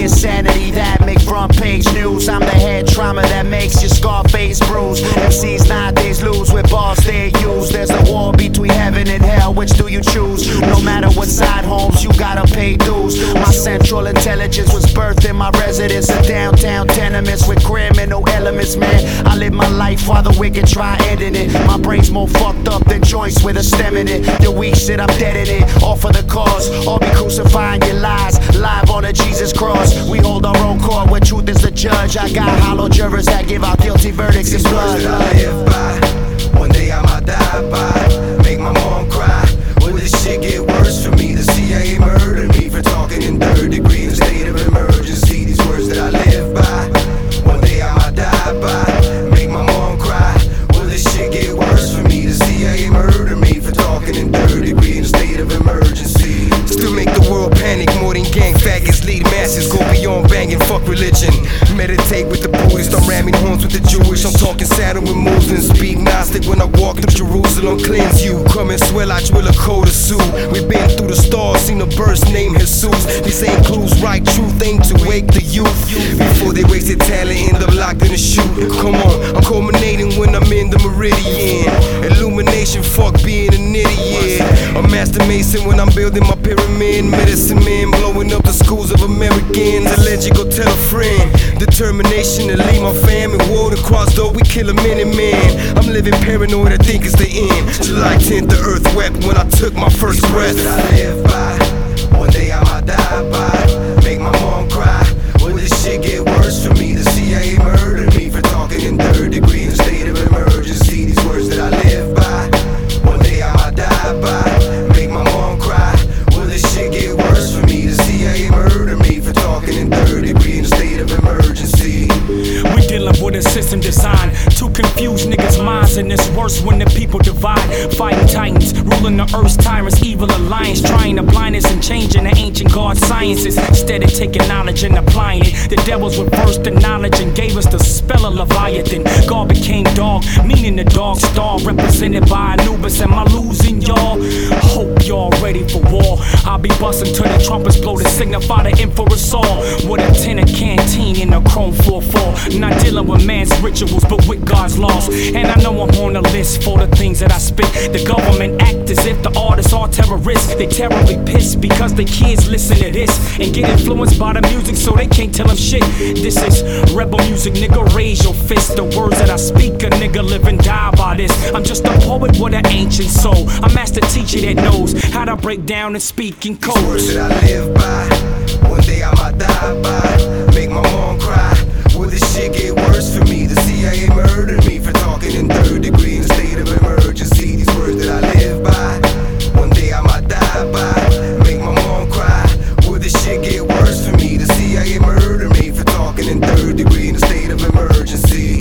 insanity that make front page news. I'm the head trauma that makes your Scarface bruise. MCs nowadays lose with bars they use. There's a war between heaven and hell, which do you choose? No matter what side homes, you gotta pay dues. My central intelligence was birthed in my residence of downtown tenements with criminal elements, man. I live my life while the wicked try ending it. My brain's more fucked up than joints with a stem in it. The weak shit, I'm dead in it, all for the cause. All be crucifying your lies, live on a Jesus cross. We hold our own court where truth is the judge. I got hollow jurors that give out guilty verdicts in blood. That I live by, one day I might die by. Make my mom cry. Will this shit get worse for me? The CIA murdered me for talking in third degree in a state of emergency. These words that I live by, one day I might die by. Make my mom cry. Will this shit get worse for me? The CIA murdered me for talking in third degree in a state of emergency. Still make the world panic more than gang faggots lead masses. Go beyond banging, fuck religion. Meditate with the Buddhist, I'm ramming horns with the Jewish. I'm talking saddle with Muslims, speak Gnostic when I walk through Jerusalem. Cleanse you, come and swell, I drill a code of Sue. We've been through the stars, seen a burst named Jesus. These ain't clues, right truth aim to wake the youth. Before they wasted talent, end up locked in a chute. Come on, I'm culminating when I'm in the meridian. Illumination, fuck being an idiot. A master mason when I'm building my pyramid. Medicine man, blowing up the schools of Americans. A legend, go tell a friend. Determination to leave my fam and war to cross though we kill a minute man. I'm living paranoid, I think it's the end. July 10th, the earth wept when I took my first breath. That I live by, one day I might die by. Make my mom cry. Will this shit get worse for me? The CIA murdered me for talking in third degree in a state of emergency. These words that I live by, one day I might die by. Make my mom cry. Will this shit get worse for me? The CIA murdered me for talking in third degree in a state of emergency. We dealing with a system designed to confuse niggas' minds, and it's worse when the people divide. Fighting titans, ruling the earth's tyrants, evil alliance, trying to blind us and changing the ancient God sciences. Instead of taking knowledge and applying it, the devils reversed the knowledge and gave us the spell of Leviathan. God became dog, meaning the dog star, represented by Anubis. Am I losing y'all? Hope y'all ready for war. I'll be busting till the trumpets blow to signify the emperor's soul. With a tin of canteen in a chrome 4-4. Not dealing with man's rituals, but with God's laws. And I know I'm on the list for the things that I spit. The government act as if the artists are terrorists. They terribly pissed because the kids listen to this and get influenced by the music, so they can't tell them shit. This is rebel music, nigga, raise your fist. The words that I speak, a nigga live and die by this. I'm just a poet with an ancient soul. A master teacher that knows how to break down and speak in codes. These words that I live by, one day I might die by. Make my mom cry. Will this shit get worse for me? The CIA murdered me for talking in third degree in a state of emergency. These words that I live by, one day I might die by. Make my mom cry. Will this shit get worse for me? The CIA murdered me for talking in third degree in a state of emergency.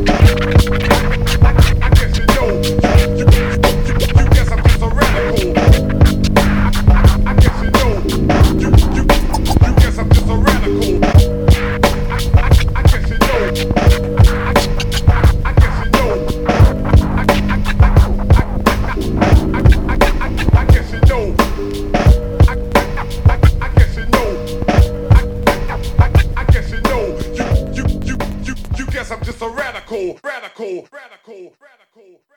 I guess you know, you guess I'm just a radical. I guess you know, you guess I'm just a radical. I guess you know. I guess you know. I guess you know. I guess you know. I guess you know. You guess I'm just a radical.